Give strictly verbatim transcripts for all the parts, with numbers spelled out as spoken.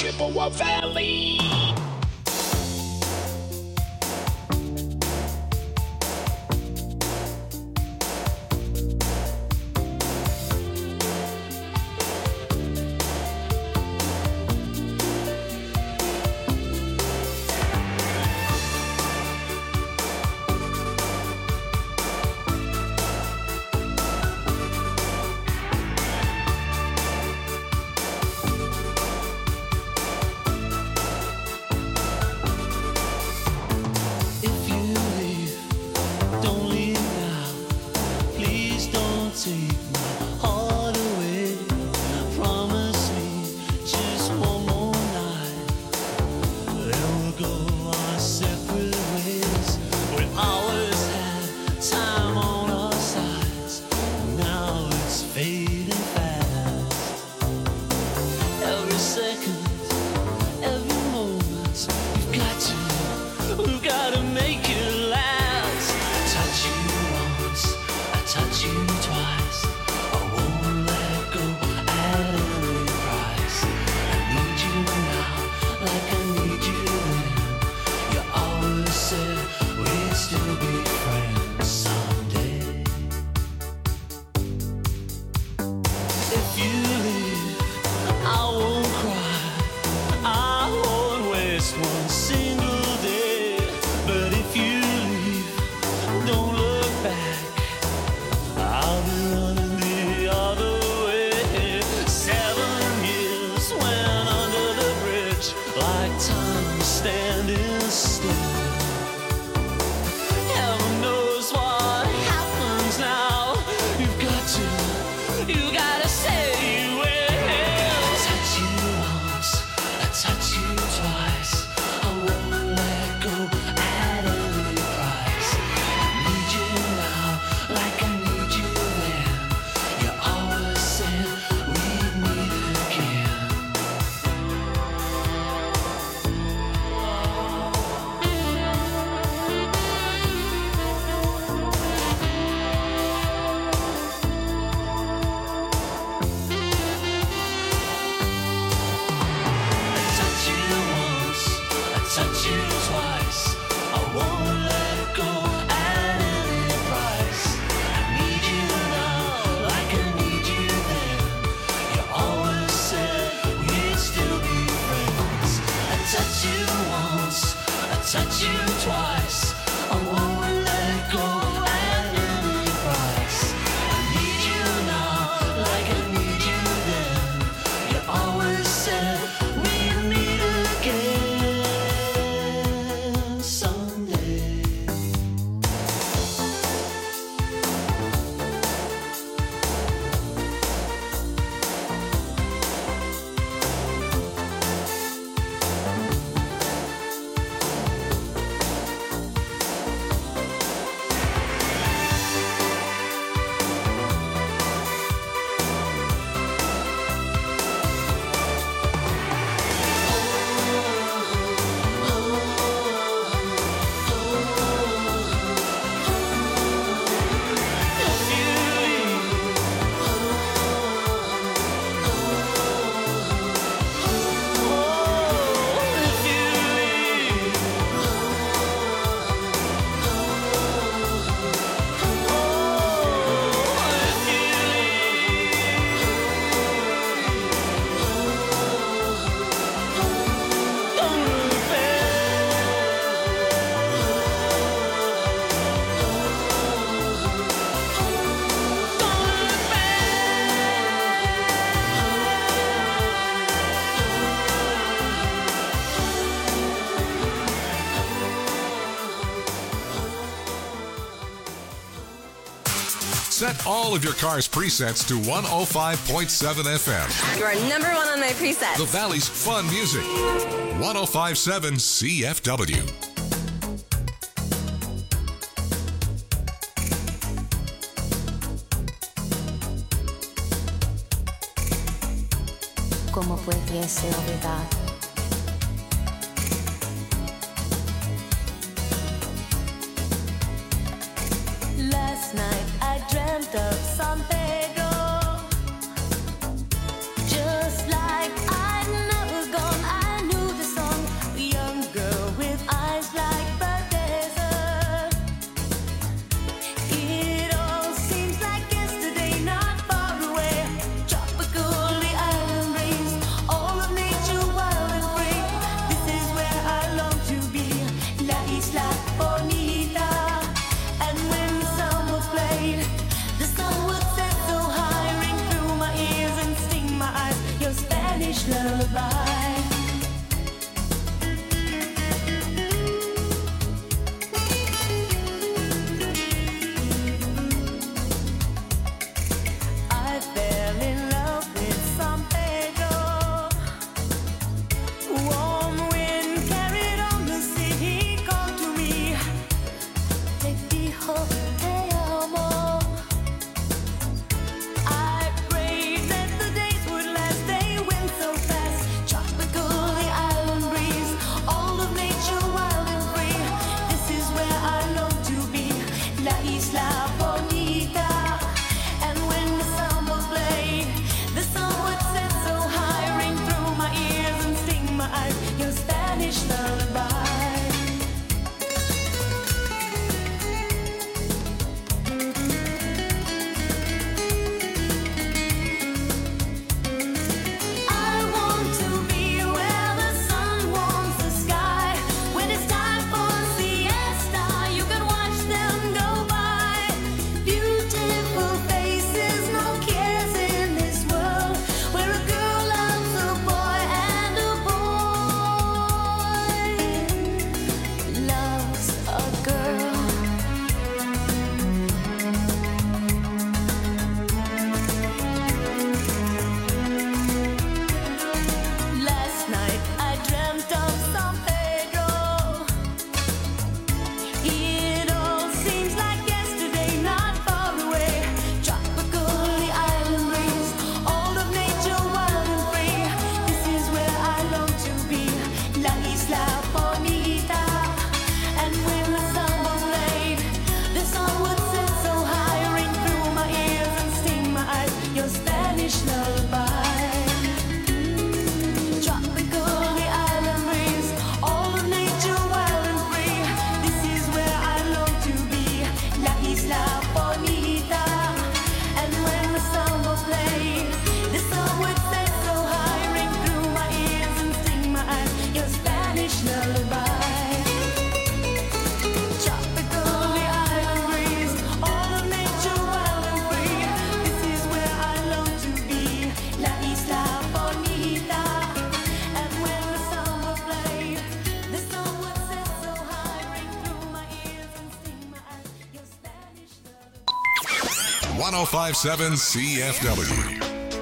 Chippewa Valley. Set all of your car's presets to one oh five point seven F M. You are number one on my presets. The Valley's fun music. one oh five point seven C F W. ¿Cómo pudiese olvidar? Last night I dreamt of San Pedro, just like I'd never gone out. one oh five point seven C F W.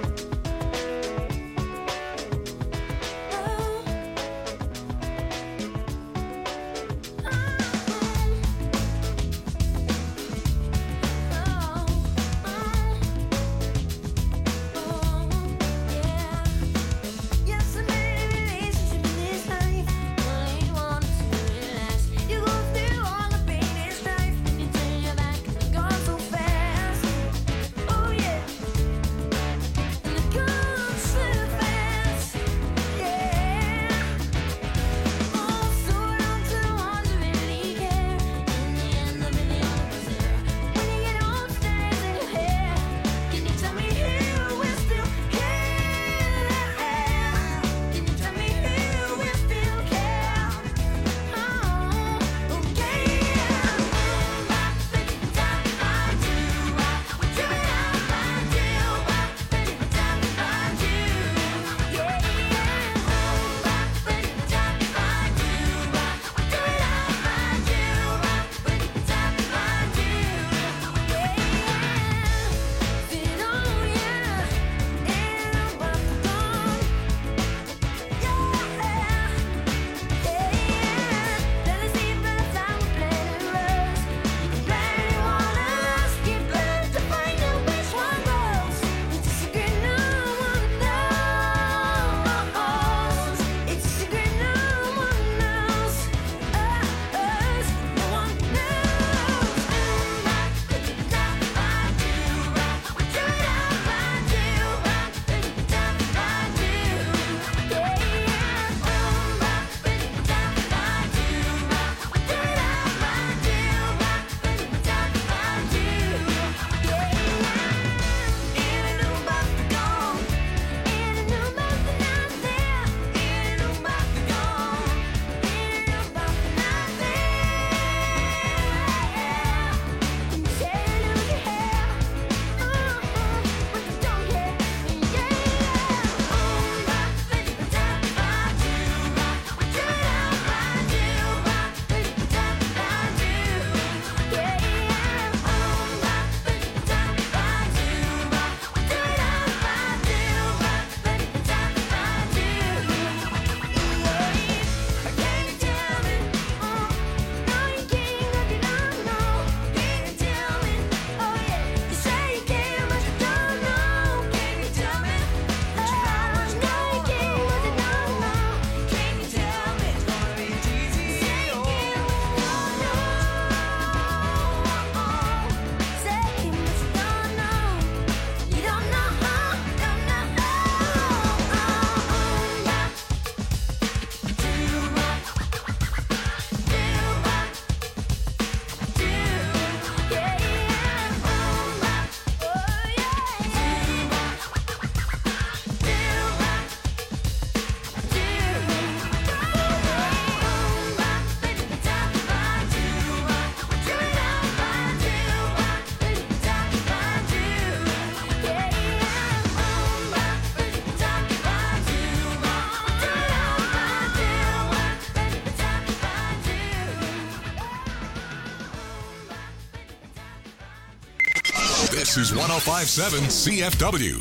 This is one oh five point seven C F W.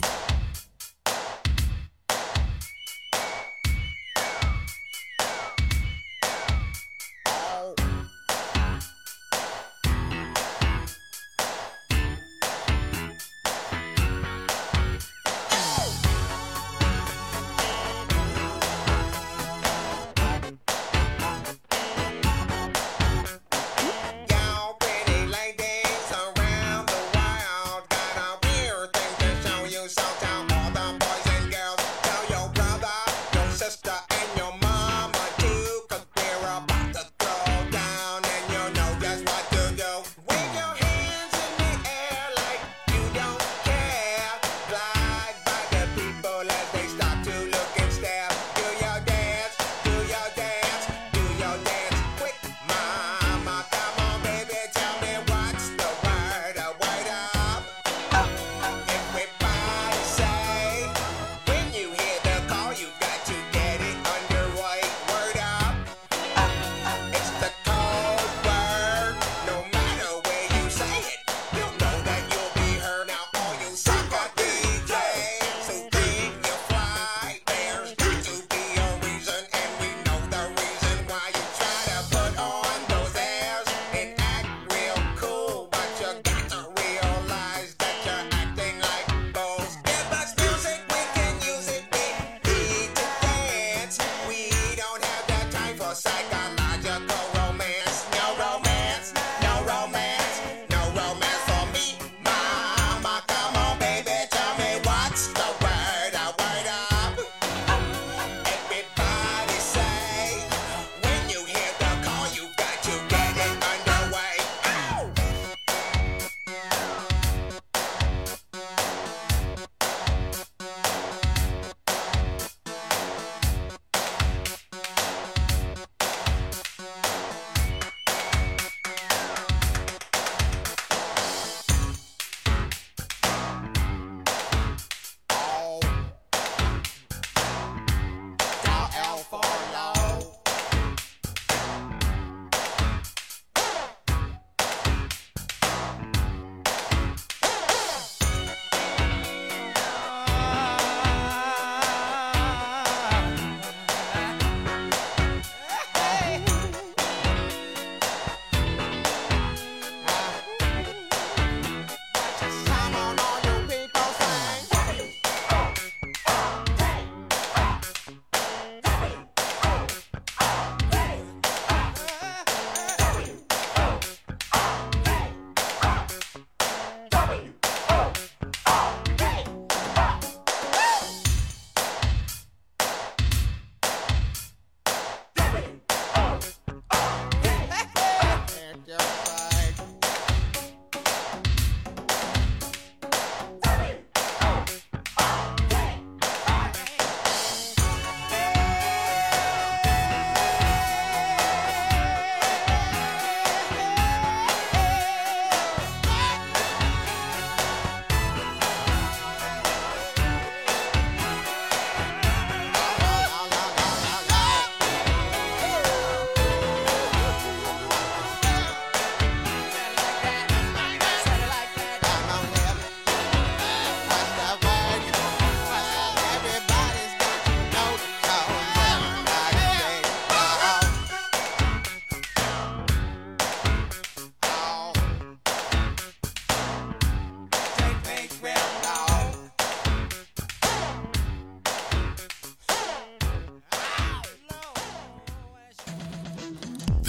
Y'all pretty ladies around the world got a weird thing to show you. So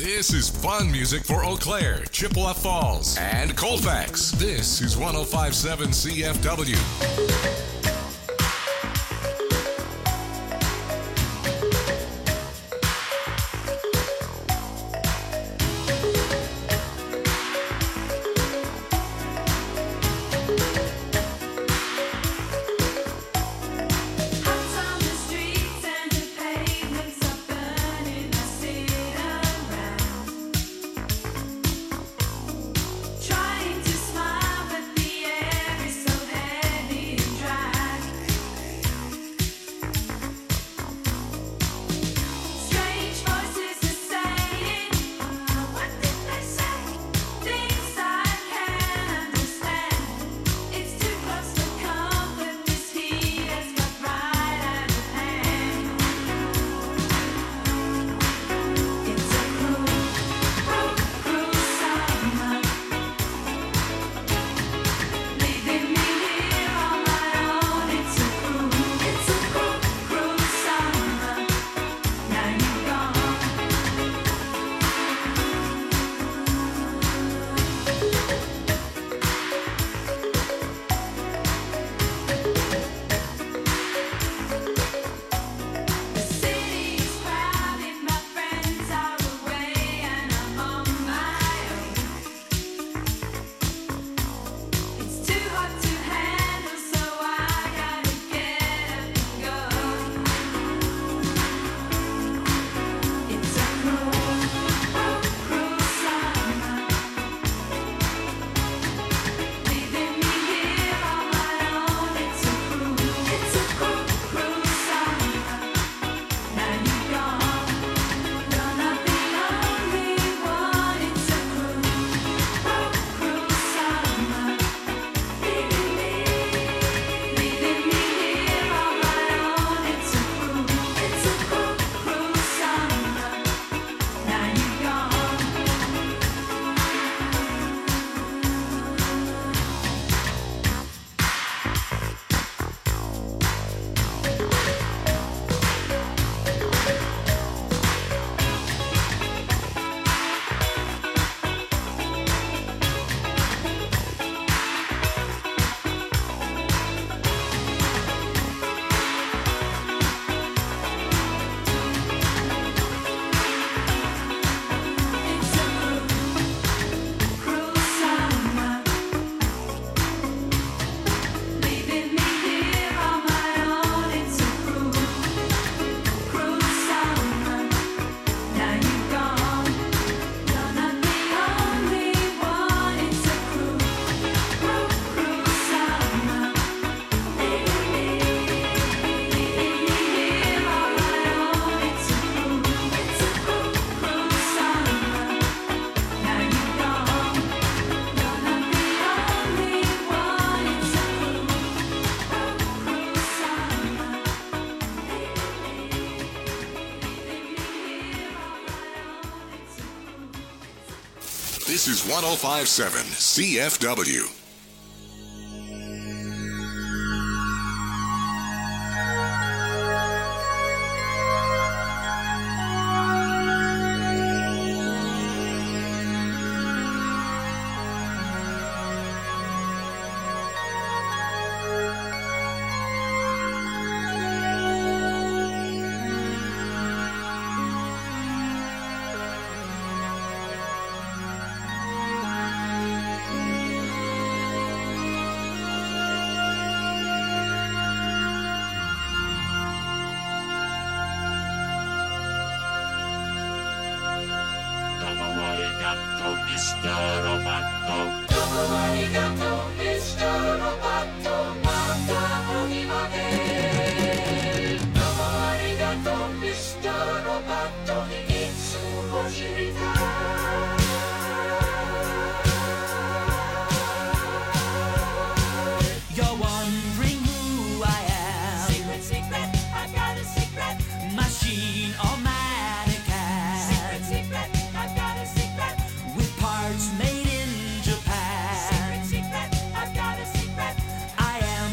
This is fun music for Eau Claire, Chippewa Falls, and Colfax. This is one oh five point seven C F W. Trying to smile, but the air is so heavy and dry. This is one oh five point seven C F W. Made in Japan. Secret, secret, I've got a secret. I am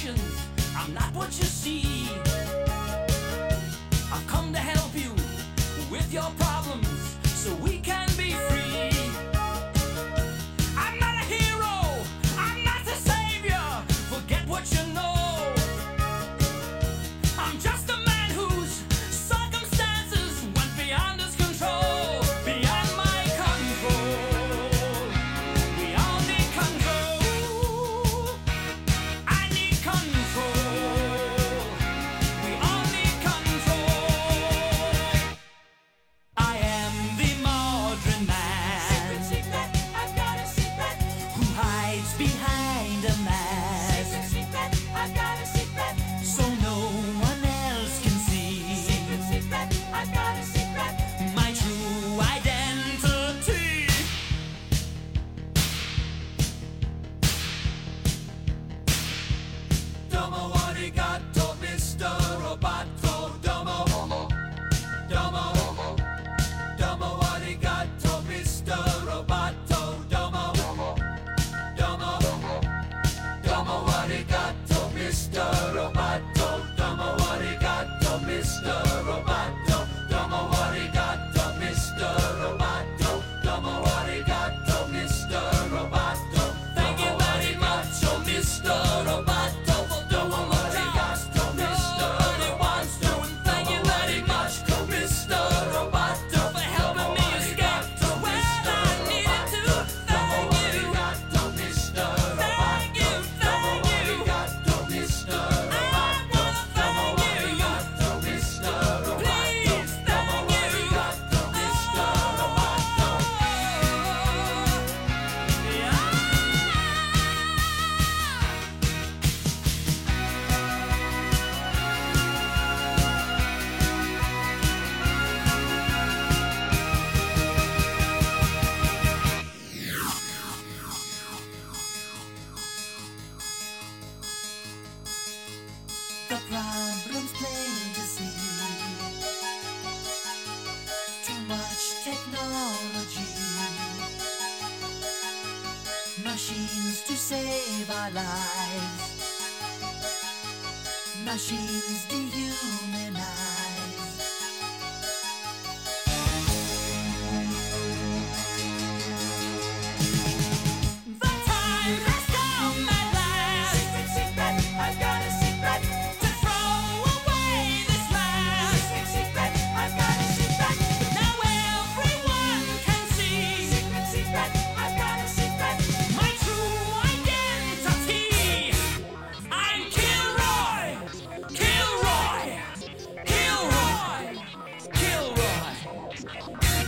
emotions, I'm not what you see. I've come to help you with your problems so we can be free. I'm not a hero, I'm not the savior, forget what you know. I'm just a man whose circumstances went beyond his control, beyond my control. We all need control. I need control. We all need control. I am the modern man. Secret, secret, I've got a secret. Who hides behind a mask. Secret, secret, I've got a secret. So no one else can see. Secret, secret, I've got a secret. My true identity. Domo arigato, Mister Roboto. Domo, domo, domo arigato, Mister Roboto. Domo, domo, domo arigato, Mister Roboto. Domo arigato, Mister Roboto. Domo arigato, Mister Roboto. Domo arigato, Mister Roboto. Thank you very much, oh Mister Roboto, for doing what you asked, Mister Roboto. And thank you very much, Mister Roboto, for helping me escape to where I needed to. Thank you, Mister Thank you, thank you. Mister I wanna thank you, Mister Please, thank you, Mister Roboto. Yeah. The problem's plain to see. Too much technology. Machines to save our lives. Machines dehumanize. The time has come at last. Secret, secret, I've got a secret. To throw away this mask. Secret, secret, I've got a secret. Now everyone can see. Secret, secret, I've got a secret. My true identity. I'm Kilroy. Kilroy. Kilroy. Kilroy.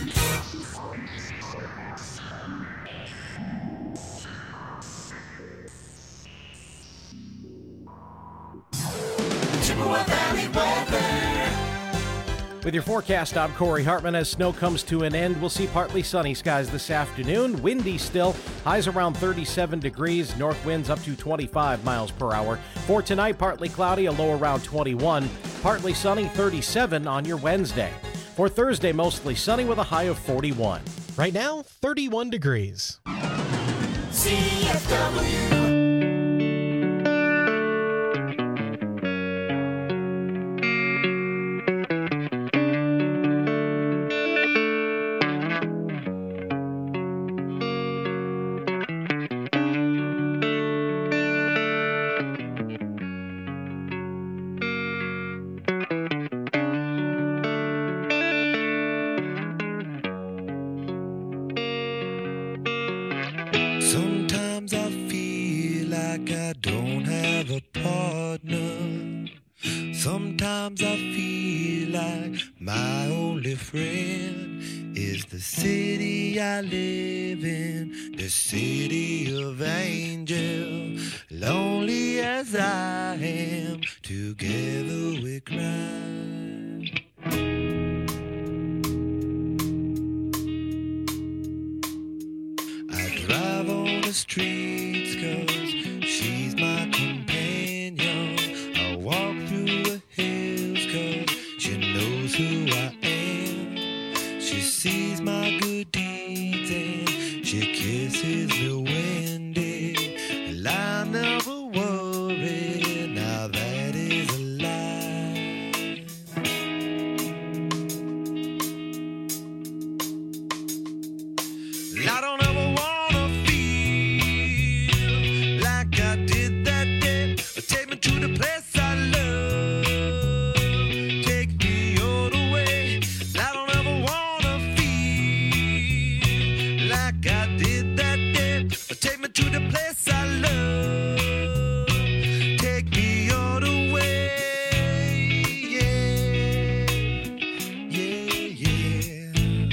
Chippewa Valley weather. With your forecast, I'm Corey Hartman. As snow comes to an end, we'll see partly sunny skies this afternoon. Windy still. Highs around thirty-seven degrees. North winds up to twenty-five miles per hour. For tonight, partly cloudy, a low around twenty-one. Partly sunny, thirty-seven on your Wednesday. For Thursday, mostly sunny with a high of forty-one. Right now, thirty-one degrees. C F W. Sometimes I feel like I don't have a partner. Sometimes I feel like my only friend is the city I live in, the city of angel. Lonely as I am, together we cry. I drive on the streets 'cause she's my companion. I walk through the hills 'cause she knows who I am. She sees my good deeds and she kisses me when day. Well, I never worry, to the place I love. Take me all the way. I don't ever wanna feel like I did that day. Take me to the place I love. Take me all the way. Yeah, yeah, yeah.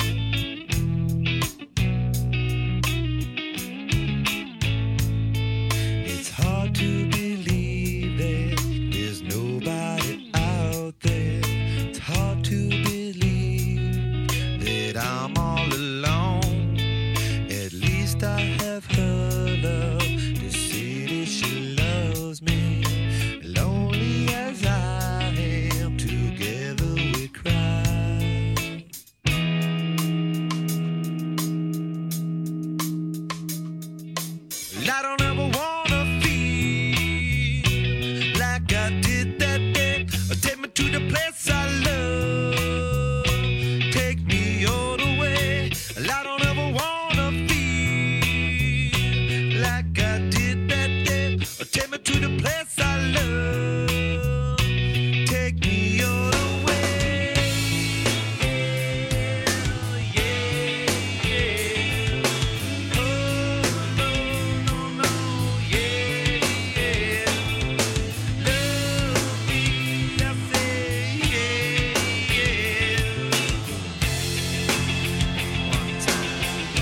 It's hard to believe that there's nobody out there. It's hard to believe that I'm all alone. At least I have her love to see that she loves me. Lonely as I am, together we cry. I don't ever wanna feel like I did that day. Take me to the place I love. Take me all the way. I don't ever wanna feel like I did that day. Take me to the place I love. Take me all the way. Yeah, yeah, yeah. Oh, no, no, no, yeah, yeah. Love me, I say, yeah, yeah. One time.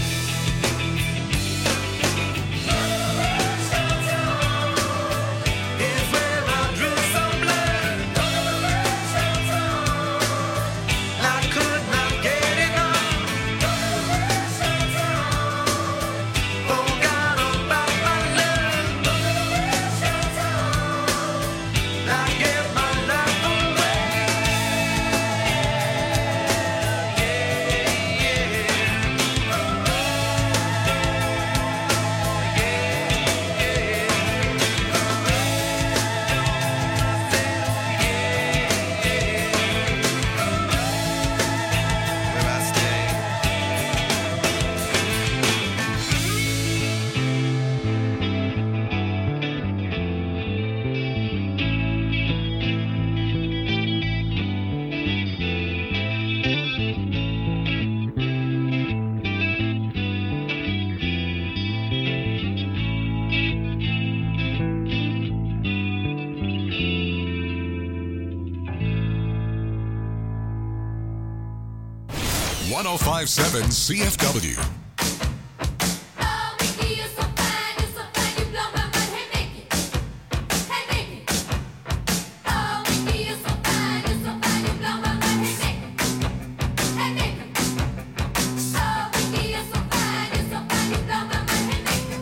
Is where I drew some blood. I could not get enough. Forgot about my love. I gave my life away. Where I stay. one oh five point seven C F W. Oh, Mickey, you're so fine, you're so fine, you blow my mind. Hey, Mickey, hey, Mickey. Oh, Mickey, you're so fine, you're so fine, you blow my mind. Hey, Mickey, hey, Mickey. Oh, Mickey, you're so fine, you're so fine, you blow my mind. Hey, Mickey.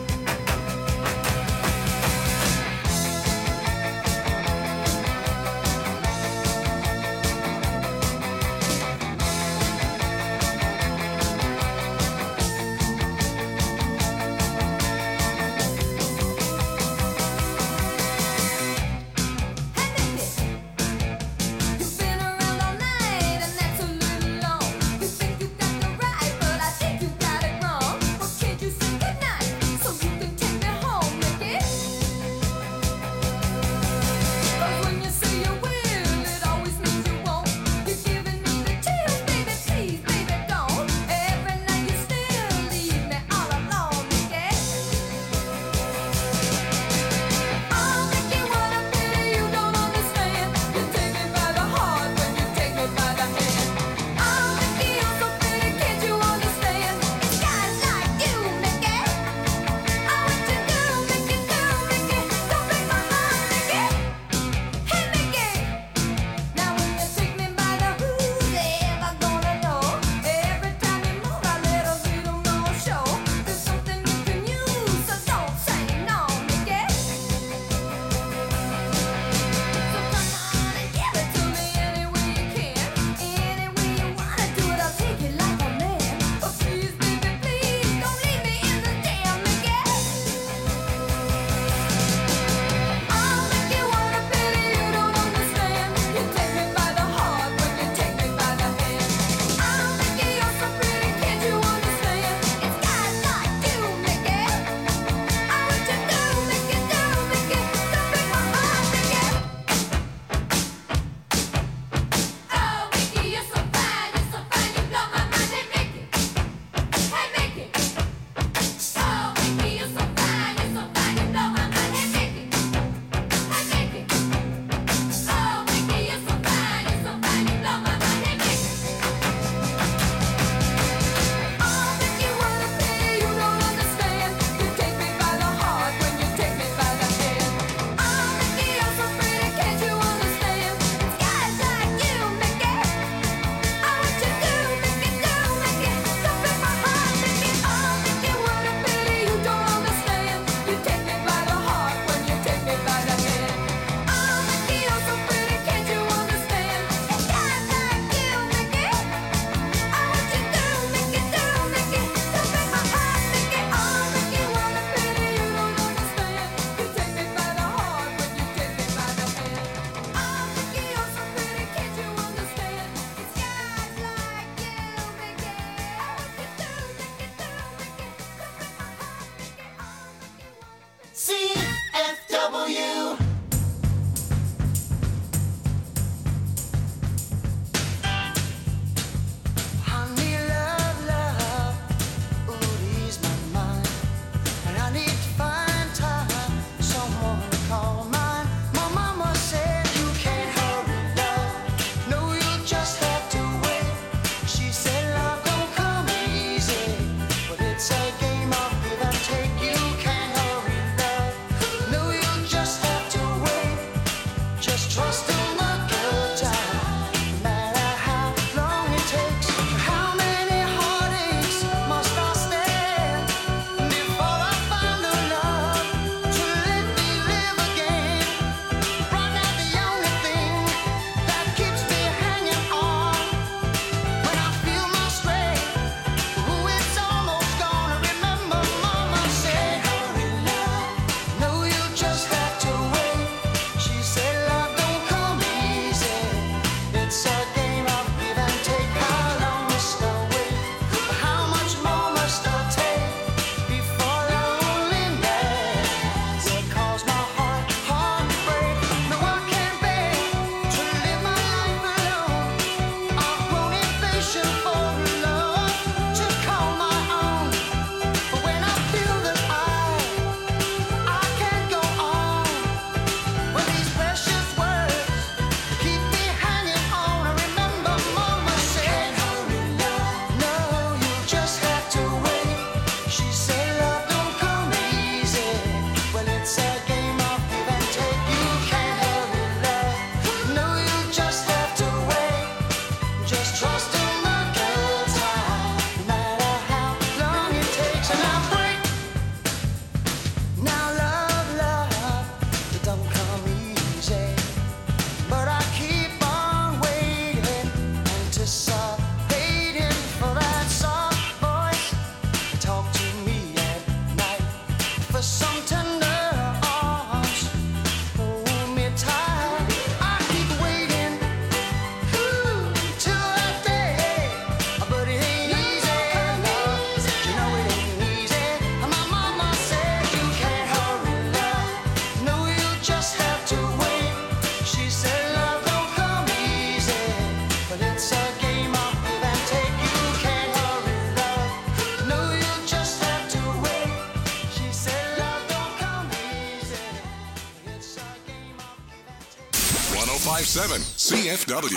one oh five point seven C F W.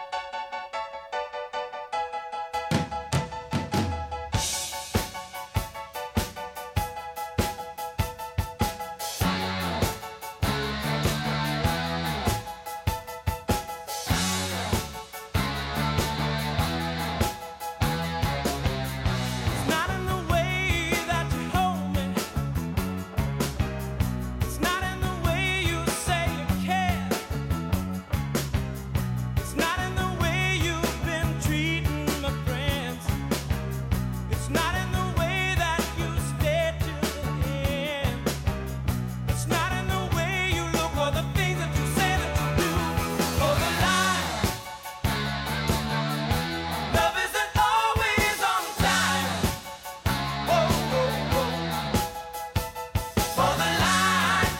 It's not in the way that you hold me. It's not in the way you say you care. It's not in the way you've been treating my friends. It's not in the way that you stay till the end. It's not in the way you look or the things that you say that you do. For the lie, love isn't always on time. Whoa, whoa, whoa. For the lie,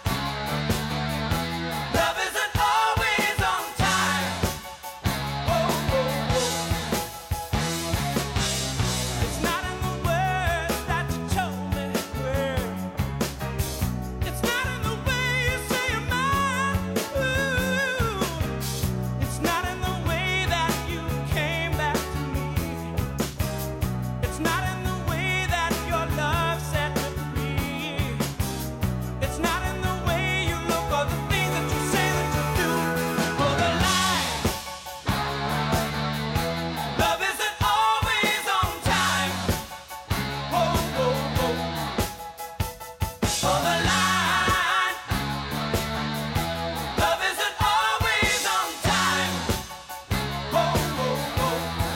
love isn't always on time. Whoa, whoa, whoa. It's not in the words that you told me were. It's not in the way you say you're mine. Ooh. It's not in the way that you came back to me. It's not in the way that your love set me free. It's not in the way you look or the things that you say that you do. For the lie, love isn't always on time. Whoa, whoa, whoa. For the lie, love isn't always on time. Whoa, whoa, whoa.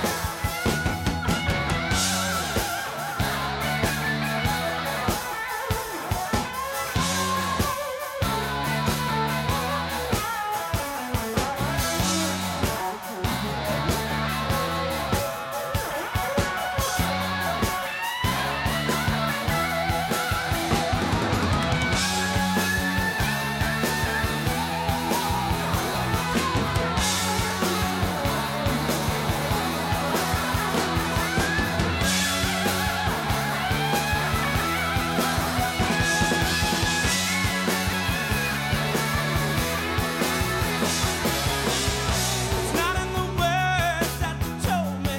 It's not in the words that you told me.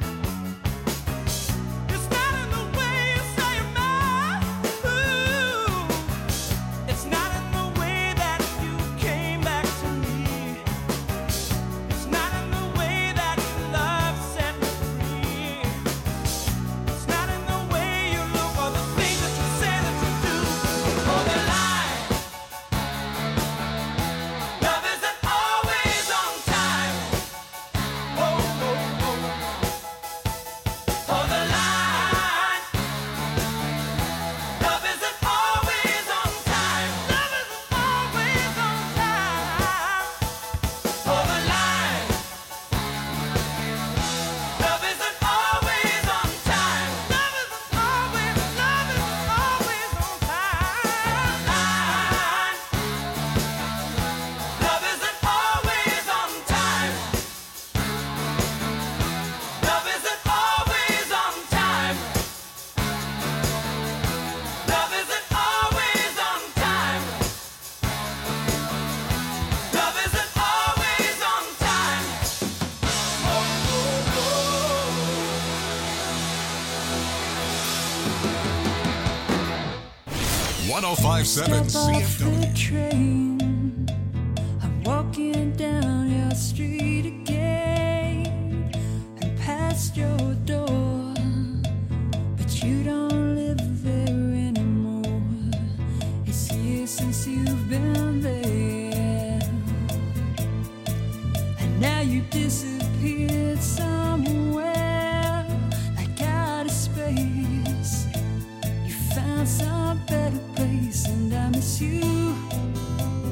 It's not in the way you say you're mine. Ooh. It's not in the way that you came back to me. It's not in the way that your love set me free. It's not in the way you look or the things that you say that you do. For the lie, love isn't always on time. Whoa, whoa, whoa. For the lie, love isn't always on time. Love isn't always on time. For the lie, love isn't always on time. Love isn't always, love isn't always on time. Lie, love isn't always on time. Love isn't always on time. Love isn't always on time. Love isn't always on time. one oh five point seven Step C F off W. the train. I'm walking down your street again and past your door, but you don't live there anymore. It's years since you've been there, and now you disappeared somewhere like out of space. You found some better place, and I miss you.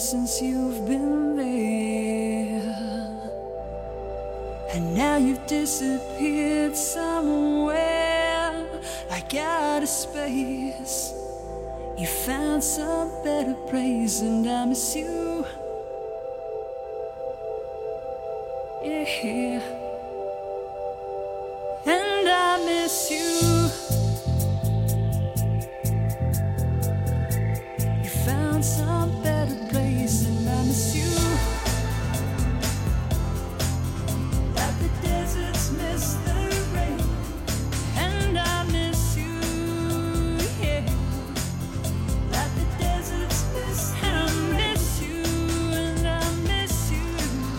since you've been there. And now you've disappeared somewhere, like out of space. You found some better place, and I miss you. Yeah. And I miss you. You found some better place, and I miss you. Like the deserts miss the rain, and I miss you. Yeah. Like the deserts miss the rain. I miss you, and I miss you.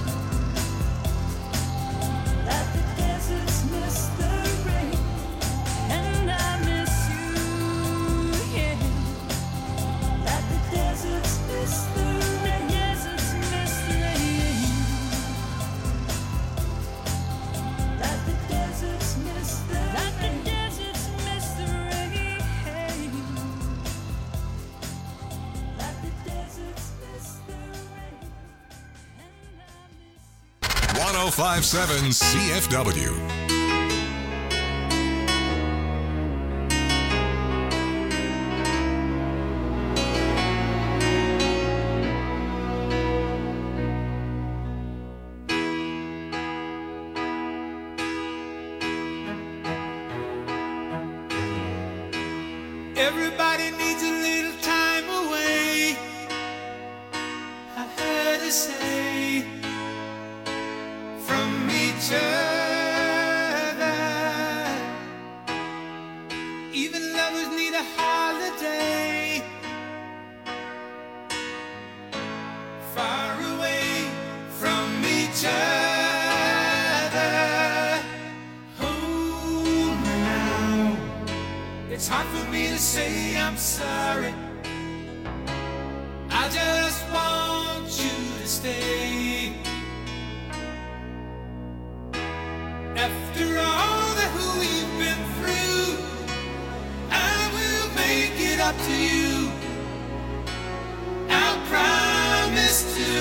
Like the deserts miss the rain, and I miss you. Yeah. Like the deserts miss the rain. Deserts miss the rain. Like the deserts miss the rain. Like the deserts miss the rain. Like the deserts miss the rain. And I miss you. one oh five point seven C F W. Everybody needs a little time away, I heard her say, from each other. Even lovers need a holiday, far away from each other. Hold me now. It's hard for me to say I'm sorry. I just want you to stay. After all that we've been through, I will make it up to you. I'll promise to.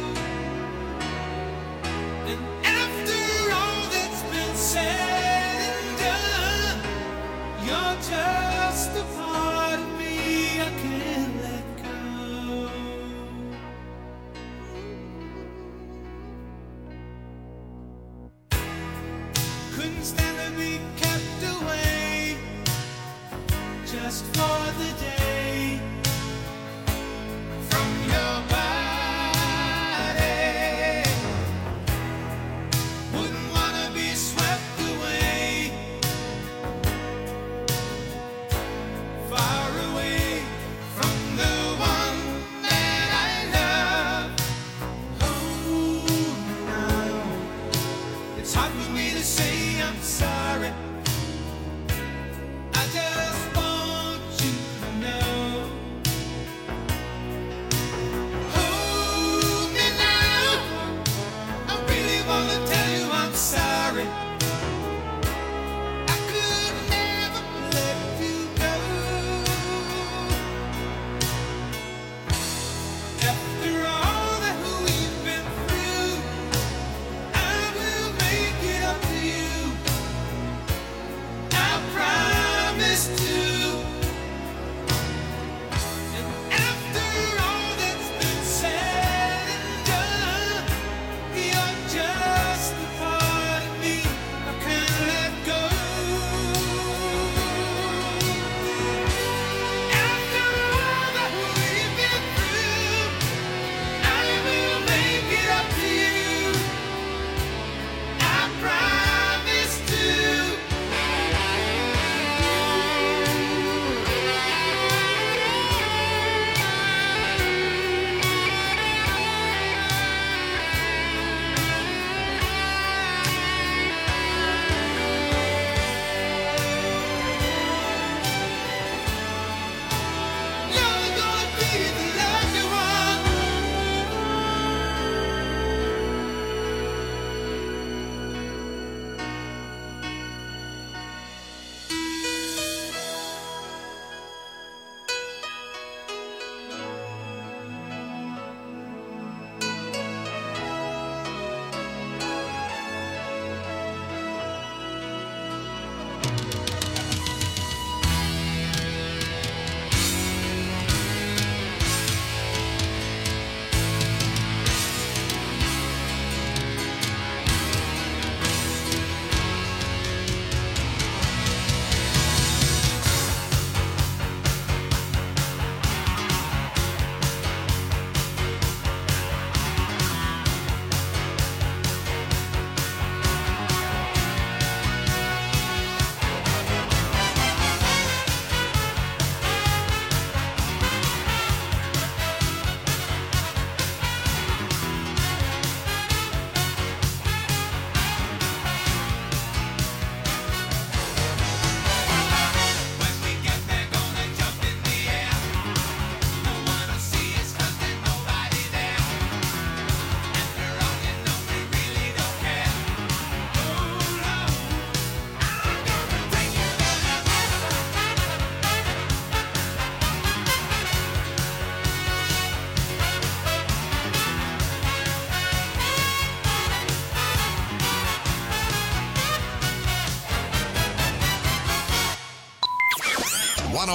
And after all that's been said and done, you're just a part of me I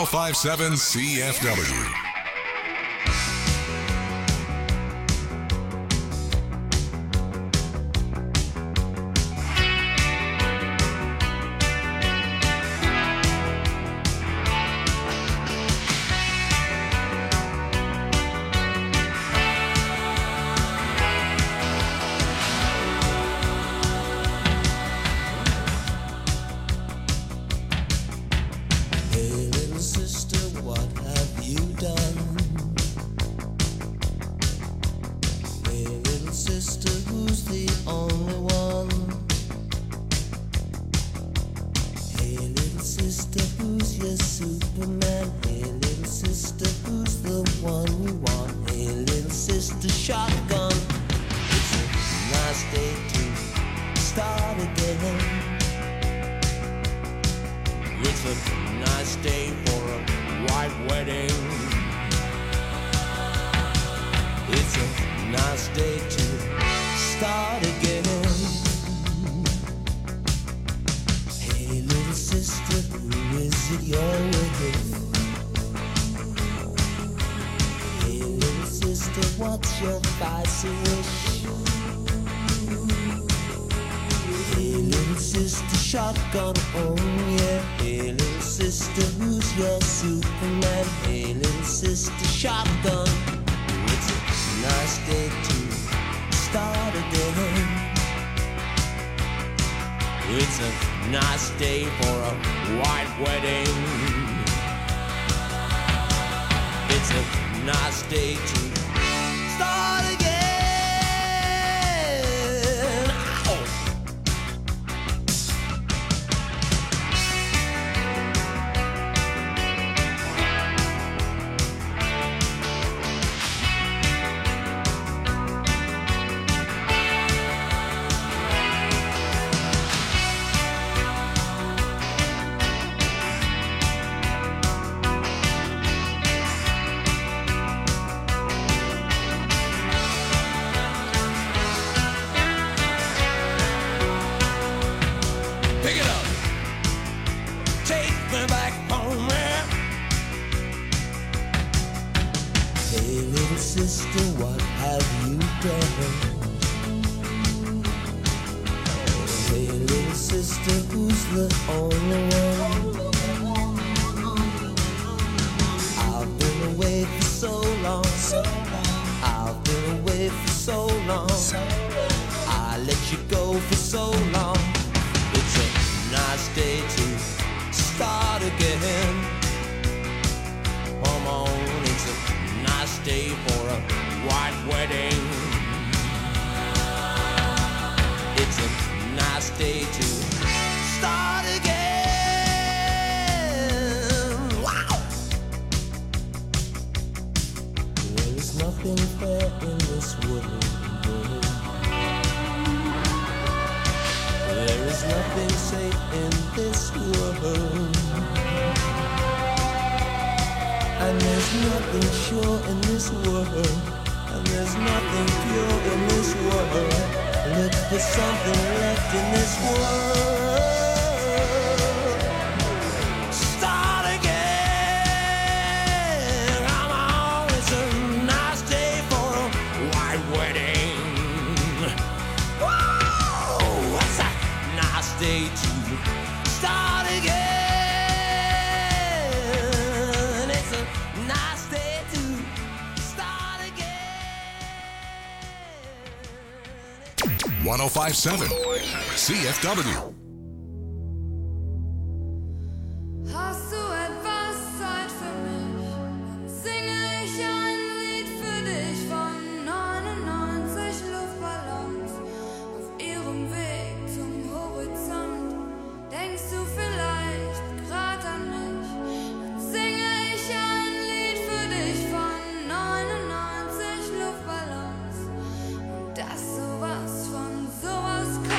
oh five point seven C F W. Hey little sister, what have you done? Hey little sister, who's the only one? Hey little sister, who's your Superman? Hey little sister, who's the one you want? Hey little sister, shotgun. It's a nice day to start again. It's a nice day for a white wedding. It's a nice day to start again. Hey little sister, who is it you're with? Hey little sister, what's your vice wish? Hey little sister, shotgun, oh yeah. Hey little sister, who's your Superman? Hey little sister, shotgun. It's a nice day to start again. It's a nice day for a white wedding. It's a nice day to start again. Ow! Pick it up. Take me back home, yeah. Hey, little sister, what have you done? Hey, little sister, who's the only one? I've been away for so long. I've been away for so long. I let you go for so long. It's a nice day to start again. Come on, it's a nice day for a white wedding. It's a nice day to start again. Wow! There is nothing fair in this world. There is nothing safe in this world. And there's nothing sure in this world. And there's nothing pure in this world. Look for something left in this world. Start again. Come on, it's a nice day for a white wedding. Whoa, what's a nice day to start again? It's a nice day to start again. one oh five point seven C F W. Hast du etwas Zeit für mich? Dann singe ich ein Lied für dich von neunundneunzig Luftballons auf ihrem Weg zum Horizont. Denkst du vielleicht grad an mich? Dann singe ich ein Lied für dich von neunundneunzig Luftballons und dass sowas von sowas kommt.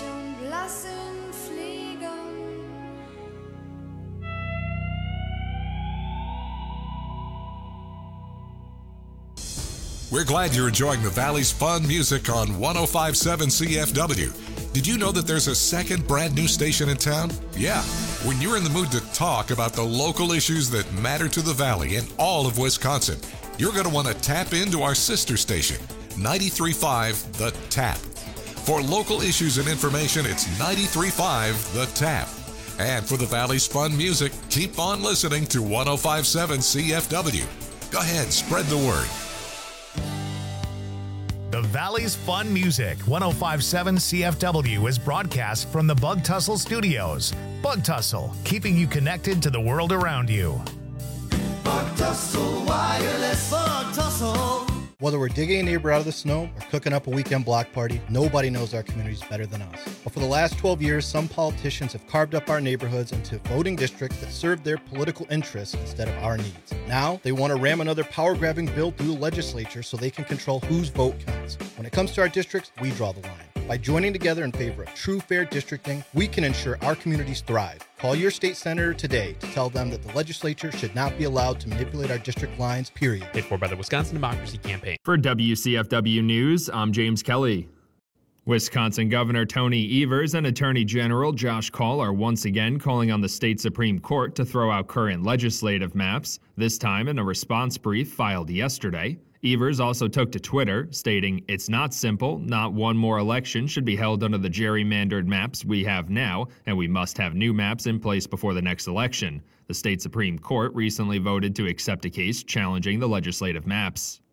schon lassen fliegen. We're glad you're enjoying the Valley's fun music on one oh five point seven C F W. Did you know that there's a second brand new station in town? Yeah. When you're in the mood to talk about the local issues that matter to the Valley and all of Wisconsin, you're going to want to tap into our sister station, ninety-three point five The Tap. For local issues and information, it's ninety-three point five The Tap. And for the Valley's fun music, keep on listening to one oh five point seven C F W. Go ahead, spread the word. The Valley's Fun Music, one oh five point seven C F W, is broadcast from the Bug Tussle Studios. Bug Tussle, keeping you connected to the world around you. Bug Tussle Wireless. Bug Tussle. Whether we're digging a neighbor out of the snow or cooking up a weekend block party, nobody knows our communities better than us. But for the last twelve years, some politicians have carved up our neighborhoods into voting districts that serve their political interests instead of our needs. Now, they want to ram another power-grabbing bill through the legislature so they can control whose vote counts. When it comes to our districts, we draw the line. By joining together in favor of true fair districting, we can ensure our communities thrive. Call your state senator today to tell them that the legislature should not be allowed to manipulate our district lines, period. Paid for by the Wisconsin Democracy Campaign. For W C F W News, I'm James Kelly. Wisconsin Governor Tony Evers and Attorney General Josh Kaul are once again calling on the state Supreme Court to throw out current legislative maps, this time in a response brief filed yesterday. Evers also took to Twitter, stating, "It's not simple. Not one more election should be held under the gerrymandered maps we have now, and we must have new maps in place before the next election." The state Supreme Court recently voted to accept a case challenging the legislative maps.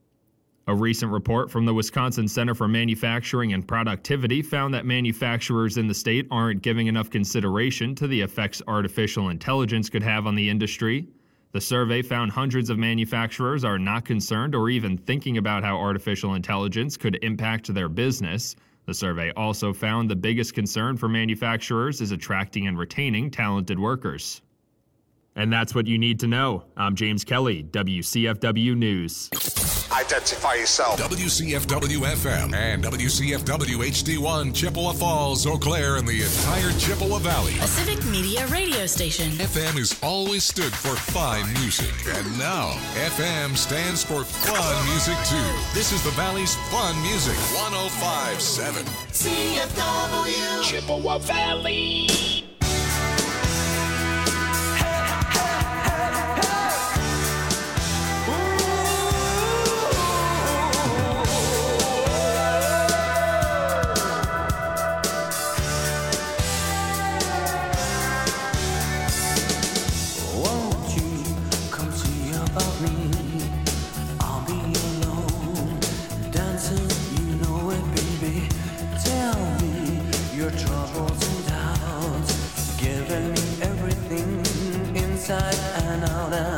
A recent report from the Wisconsin Center for Manufacturing and Productivity found that manufacturers in the state aren't giving enough consideration to the effects artificial intelligence could have on the industry. The survey found hundreds of manufacturers are not concerned or even thinking about how artificial intelligence could impact their business. The survey also found the biggest concern for manufacturers is attracting and retaining talented workers. And that's what you need to know. I'm James Kelly, W C F W News. Identify yourself. W C F W F M and W C F W H D one, Chippewa Falls, Eau Claire, and the entire Chippewa Valley. A civic media radio station. F M has always stood for fine music, and now F M stands for fun music too. This is the Valley's fun music, one oh five point seven C F W. Chippewa Valley. Everything inside and out.